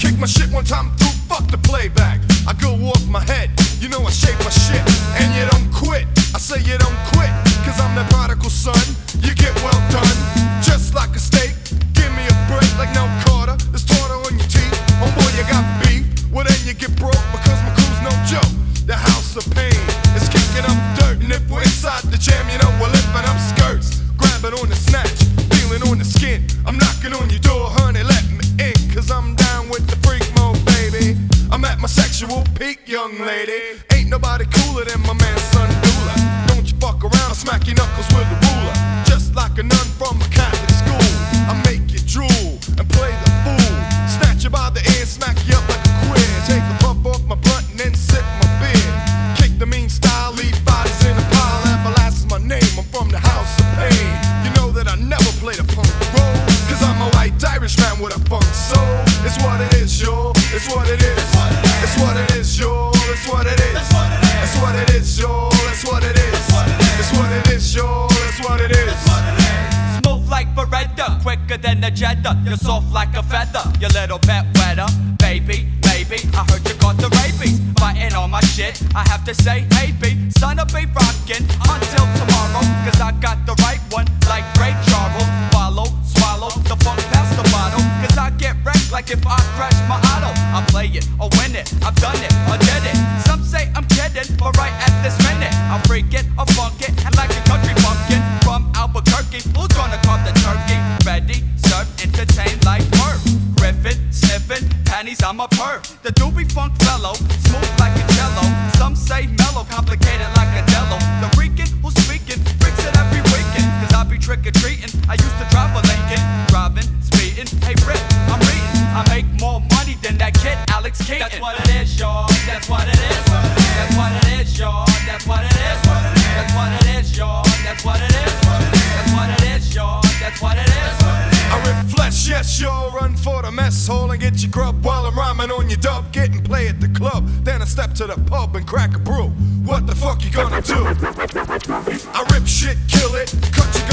kick my shit one time through, fuck the playback. I go off my head, you know I shape my shit. And you don't quit, I say you don't quit, cause I'm that prodigal son, you get well done. Just like a steak, give me a break like no Carter. There's tartar on your teeth, oh boy you got beef. Well then you get broke because my crew's no joke. The house of pain is kicking up dirt, and if we're inside the jam, you know we're lifting up skirts. Grabbing on the snatch, feeling on the skin. I'm knocking on your door, honey, let me in, cause I'm down with the freak mode, baby. I'm at my sexual peak, young lady. Ain't nobody cooler than my man, Son Dula. Don't you fuck around, I'll smack your knuckles with a ruler. Just like a nun from a Catholic school, I make you drool and play the fool. Snatch you by the ear, smack you up like a queer. Take a puff off my blunt and then sip my beer. Kick the mean style, leave bodies in a pile. Everlast is my name, I'm from the house of pain. You know that I never played a punk role, cause I'm a white Irish man with a funk soul. It's what it is, y'all, it's what it is. It's what it is, y'all, it's what it is. It's what it is, y'all, it's what it is. It's what it is, y'all, it's what it is. Smooth like Beretta, quicker than a Jetta. You're soft like a feather, your little bit wetter. Baby, baby, I heard you got the rabies. Fighting on my shit, I have to say, hey B, son, I'll be rockin' until tomorrow, cause I got the right one, like Ray Charles. Follow, swallow, the funk past the bottle, cause I get wrecked like if I crash my auto. I play it, or win it, I've done it, or did it. Some say I'm kidding, but right at this minute, I'll freak it, or funk it, and like a country pumpkin from Albuquerque. Who's gonna call the turkey? Ready, serve, entertain like Merv. Griffin, sniffing, panties, I'm a perv. The doobie funk fellow, smooth like a cello. Some say mellow, complicated like a jello. The freakin' who's speaking, freaks it every weekend, cause I be trick-or-treating. I used to drive a Lincoln, driving, speeding. Hey Rick, I'm reading, I make more money than that kid Alex Keaton. That's what it is, y'all, that's what it is. That's what it is, y'all, that's what it is. That's what it is, y'all, that's what it is. That's what it is, y'all, that's what it is. I rip flesh, yes, y'all, run for the mess hall and get your grub while I'm rhyming on your dub. Get and play at the club, then I step to the pub and crack a brew. What the fuck you gonna do? I rip shit, kill it, cut your